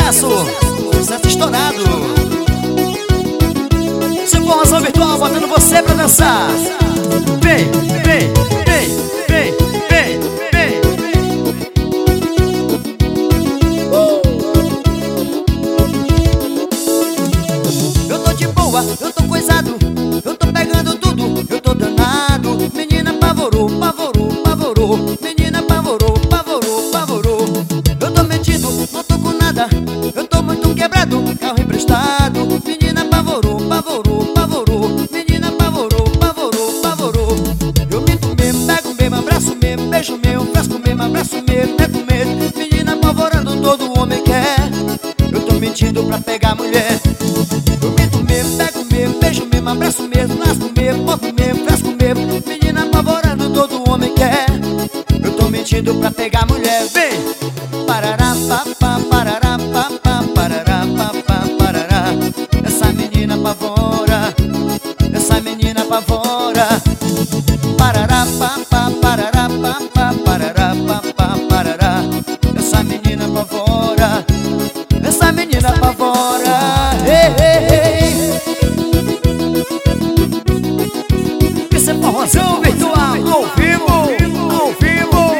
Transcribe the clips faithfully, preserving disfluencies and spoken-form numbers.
sucesso, sucesso estourado. Seu forrozão virtual botando você pra dançar. Vem, vem, vem, vem, vem, vem. uh! Eu tô de boa, eu tô coisado, eu tô pegando tudo, eu tô danado. Menina pavorou, pavorou, pavorou. Menina pavorou, pavorou, pavorou. Eu tô metido, não tô com nada, eu tô muito quebrado, carro emprestado. Menina pavorou, pavorou, pavorou. Menina pavorou, pavorou, pavorou. Eu minto mesmo, pego mesmo, abraço mesmo, beijo mesmo, fresco mesmo, abraço mesmo, é com medo. Menina apavorando, todo homem quer. Eu tô mentindo pra pegar mulher. Eu minto mesmo, pego mesmo, beijo mesmo, abraço mesmo, lasco mesmo, boto mesmo, fresco mesmo. Menina apavorando, todo homem quer. Eu tô mentindo pra pegar mulher. Vem! Parará, papá, parará, papá, parará, papá, parará. Essa menina apavora, essa menina apavora. Parará, papá, parará, papá, parará, papá, parará. Essa menina apavora, essa menina apavora. Ei, ei, ei. Esse é forrozão virtual, ao vivo, ao vivo.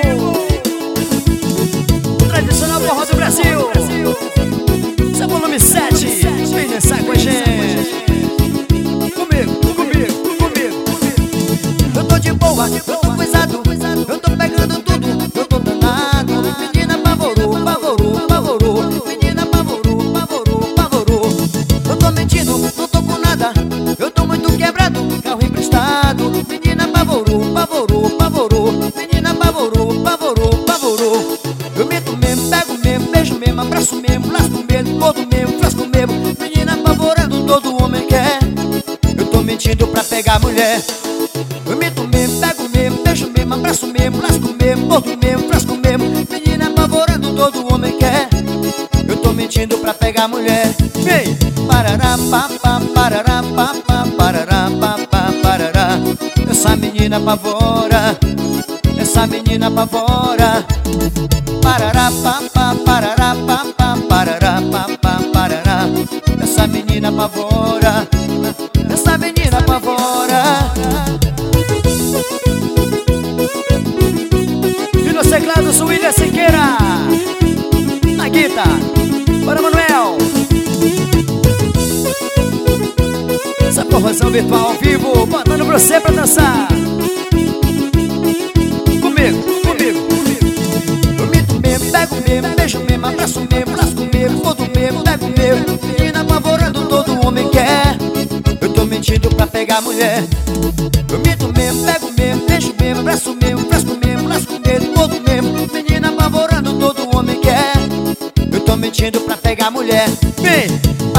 Tradicional forró do Brasil. Esse é o volume sete. Vem dançar com a gente. Comigo, comigo, comigo, comigo. Eu tô de boa, eu tô coisado, eu tô pegando tudo, eu tô danado. Menina pavorou, pavorou, pavorou. Menina pavorou, pavorou, pavorou. Eu tô mentindo, não tô com nada, eu tô muito quebrado, carro emprestado. Menina pavorou, pavorou, pavorou. Menina pavorou, pavorou, pavorou. Eu minto mesmo, pego mesmo, beijo mesmo, abraço mesmo, lasco mesmo, boto mesmo, fresco mesmo. Menina apavorando, todo homem quer. Eu tô mentindo pra pegar mulher. Eu minto mesmo, pego mesmo, beijo mesmo, abraço mesmo, lasco mesmo, boto mesmo, fresco mesmo. Menina apavorando, todo homem quer. Eu tô mentindo pra pegar mulher. Vem! Parará, papá, parará, papá, parará, papá, parará. Essa menina apavora, essa menina apavora. Parará, papá, parará, papá, parará, papá, parará. Essa menina apavora, essa menina apavora. E nos teclados, William Siqueira. Na guitarra, bora Manuel. Essa forrozão virtual ao vivo, botando você pra dançar. Comigo, comigo, comigo. Eu minto mesmo, pego mesmo, beijo mesmo, abraço mesmo, lasco mesmo, boto mesmo, pego mesmo. Menina apavorando, todo homem quer. Eu tô mentindo pra pegar mulher. Eu minto mesmo, pego mesmo, beijo mesmo, abraço mesmo, fresco mesmo, lasco mesmo, boto mesmo. Menina apavorando, todo homem quer. Eu tô mentindo pra pegar mulher. Vem!